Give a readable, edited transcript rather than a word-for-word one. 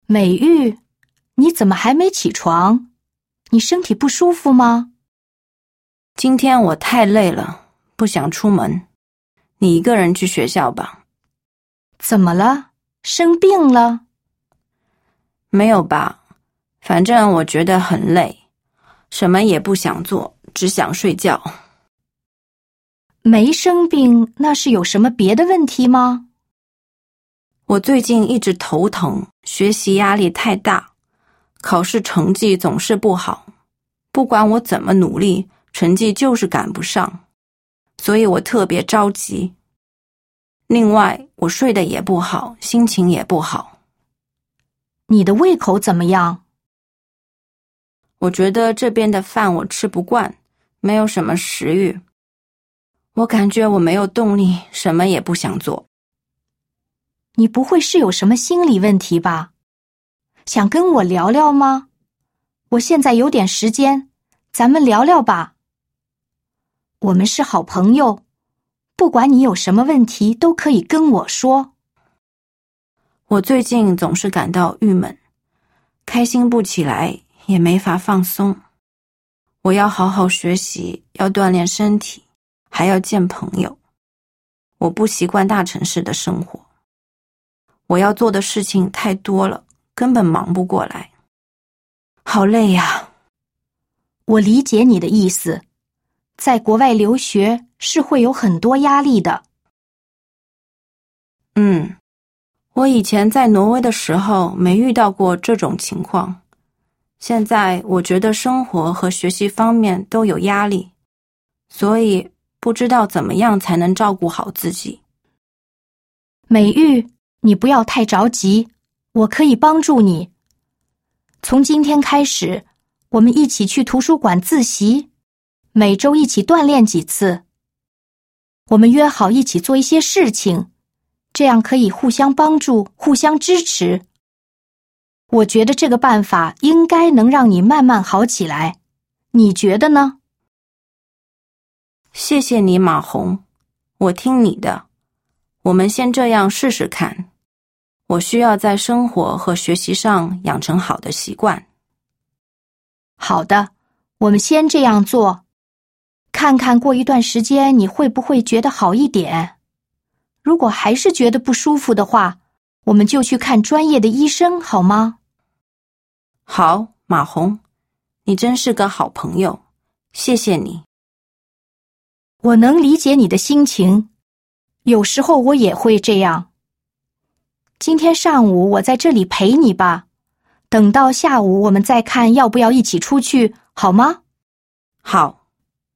美玉，你怎么还没起床？你身体不舒服吗？ 今天我太累了，不想出门。你一个人去学校吧。 怎么了？生病了？ 没有吧，反正我觉得很累，什么也不想做，只想睡觉。 没生病，那是有什么别的问题吗？ 我最近一直头疼，学习压力太大，考试成绩总是不好，不管我怎么努力，成绩就是赶不上，所以我特别着急。另外，我睡得也不好，心情也不好。 你的胃口怎么样？ 我觉得这边的饭我吃不惯，没有什么食欲。我感觉我没有动力，什么也不想做。 你不会是有什么心理问题吧？想跟我聊聊吗？我现在有点时间，咱们聊聊吧。我们是好朋友，不管你有什么问题，都可以跟我说。 我最近总是感到郁闷，开心不起来，也没法放松。我要好好学习，要锻炼身体，还要见朋友。我不习惯大城市的生活，我要做的事情太多了，根本忙不过来。好累呀！ 我理解你的意思，在国外留学是会有很多压力的。 我以前在挪威的时候没遇到过这种情况。现在我觉得生活和学习方面都有压力，所以不知道怎么样才能照顾好自己。 美玉，你不要太着急，我可以帮助你。从今天开始，我们一起去图书馆自习，每周一起锻炼几次。我们约好一起做一些事情，这样可以互相帮助，互相支持。我觉得这个办法应该能让你慢慢好起来，你觉得呢？ 谢谢你，马红，我听你的。我们先这样试试看。我需要在生活和学习上养成好的习惯。 好的，我们先这样做，看看过一段时间你会不会觉得好一点。如果还是觉得不舒服的话，我们就去看专业的医生，好吗？ 好，马红，你真是个好朋友，谢谢你。 我能理解你的心情，有时候我也会这样。今天上午我在这里陪你吧，等到下午我们再看要不要一起出去，好吗？ 好。